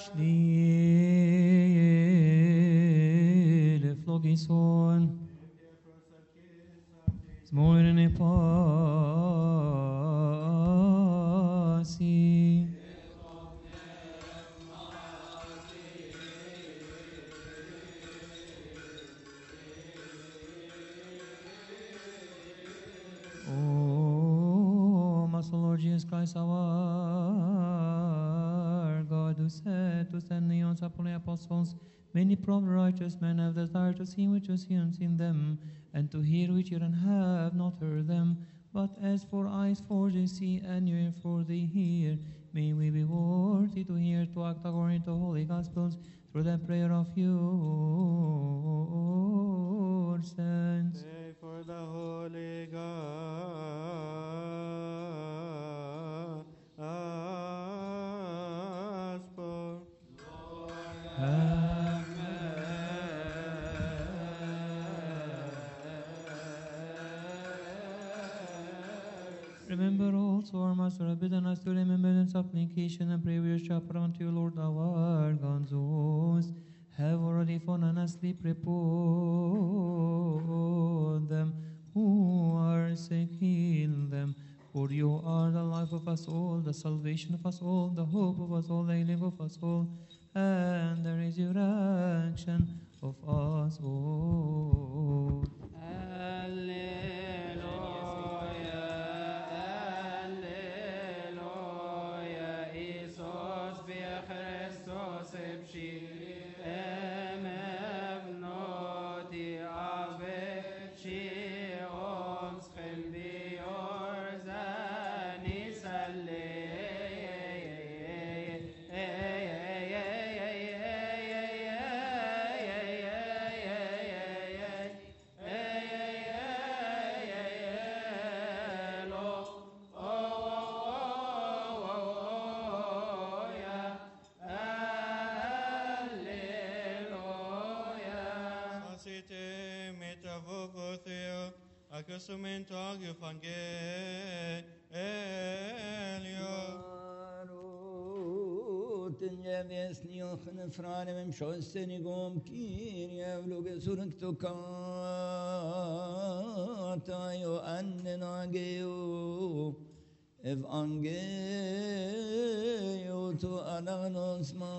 Slile flogison Smolene pasi Oh, Master Lord Jesus Christ, our God, who said to send the apostles, many prominent righteous men have desired to see which you see unseen them, and to hear which you have not heard them. But as for eyes for they see, and ear for they hear, may we be worthy to hear, to act according to holy gospels, through the prayer of your saints. Pray for the Holy Gospel. Remember also our Master has bidden us to remember in supplication and prayer with chapter unto you, Lord our God, those have already fallen asleep, repose them who are sick, heal them. For you are the life of us all, the salvation of us all, the hope of us all, the healing of us all, and the resurrection of us all. Accusamento agio Την γεύεσνη όχνα φράνε με μσώσεν ηγόμ Κύριε ευλογεσούρκ το κάταιο αννεν αγίου Ευαγγέλιο του αναγνώσμα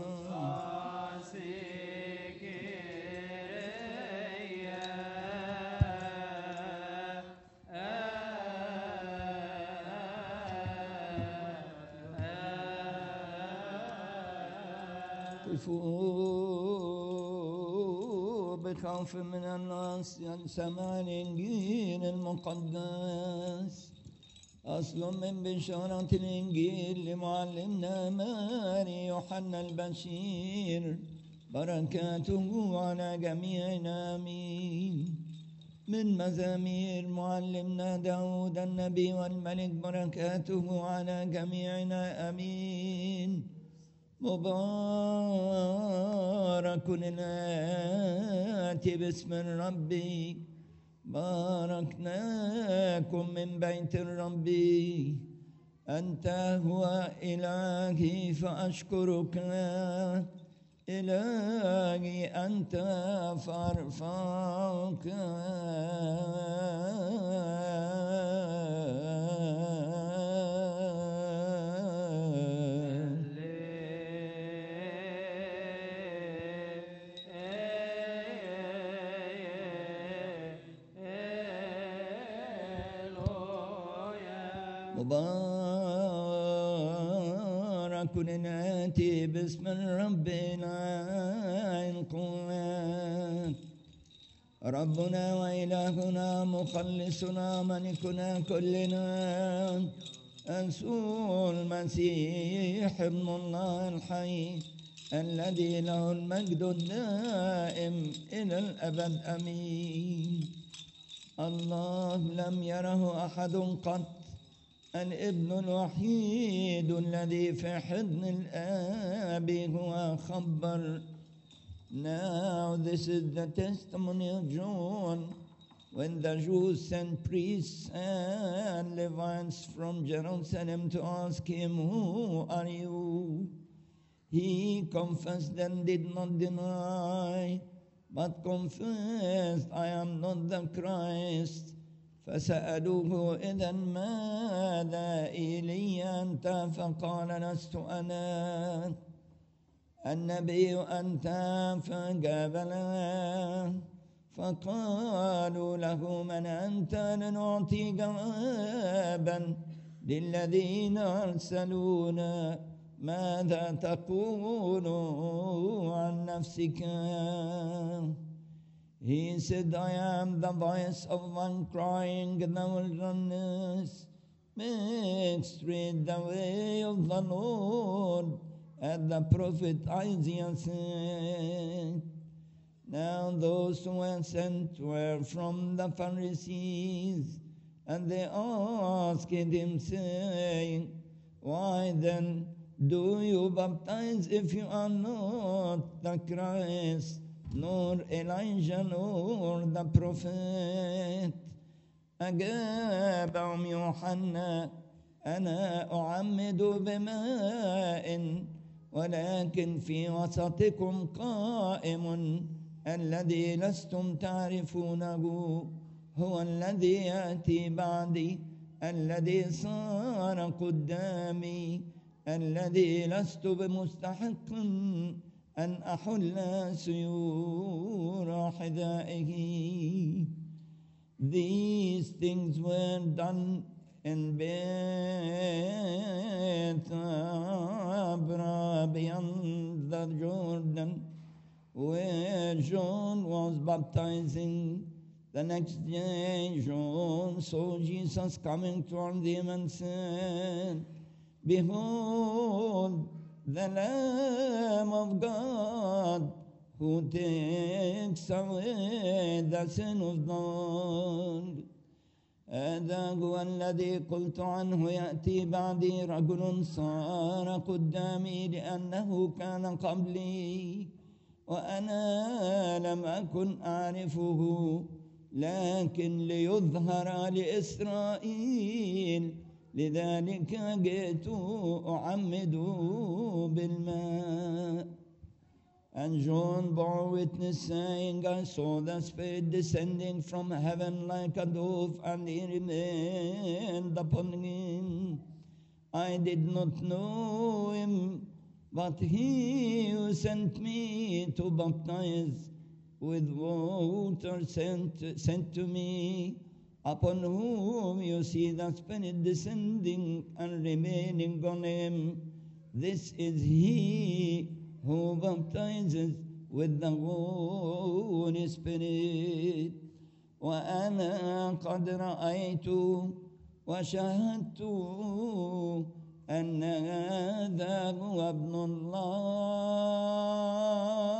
بخوف من الناس سمع الإنجيل المقدس أصل من بشارة الإنجيل لمعلمنا ماري يوحنا البشير بركاته على جميعنا آمين من مزامير معلمنا داود النبي والملك بركاته على جميعنا آمين مبارك الآتي باسم الرب باركناكم من بيت الرب أنت هو إلهي فأشكرك إلهي أنت فأرفعك مبارك الآتي باسم الرب القوات ربنا وإلهنا مخلصنا ملكنا كلنا يسوع المسيح ابن الله الحي الذي له المجد الدائم إلى الأبد آمين الله لم يره أحد قط الابن الوحيد الذي في حضن الآب هو خبر. Now this is the testimony of John when the Jews sent priests and Levites from Jerusalem to ask him, who are you? He confessed and did not deny, but confessed, I am not the Christ. فسألوه إذا ماذا إيليا أنت؟ فقال لست أنا النبي أنت. فجاب له فقالوا له من أنت لنعطي جوابا للذين أرسلونا ماذا تقول عن نفسك؟ He said, I am the voice of one crying in the wilderness, make straight the way of the Lord, as the prophet Isaiah said. Now those who were sent were from the Pharisees, and they asked him, saying, why then do you baptize if you are not the Christ, nor Elijah, nor the prophet? أجابهم يوحنا أنا أعمد بماء ولكن في وسطكم قائم الذي لستم تعرفونه هو الذي يأتي بعدي الذي صار قدامي الذي لست بمستحق أن أحل سيور حذائه. These things were done in Bethabara beyond the Jordan, where John was baptizing. The next day, John saw Jesus coming toward him and said, behold, the Lamb of God who takes away the sin of the world. هذا هو الذي قلت عنه يأتي بعدي رجل صار قدامي لأنه كان قبلي وأنا لم أكن أعرفه لكن ليظهر لإسرائيل لذلك جئت أعمد بالماء. And John bore witness, saying, I saw the Spirit descending from heaven like a dove, and he remained upon him. I did not know him, but he who sent me to baptize with water sent to me, upon whom you see the Spirit descending and remaining on him. This is he who baptizes with the Holy Spirit. وأنا قد رأيت وشاهدت أن هذا هو ابن الله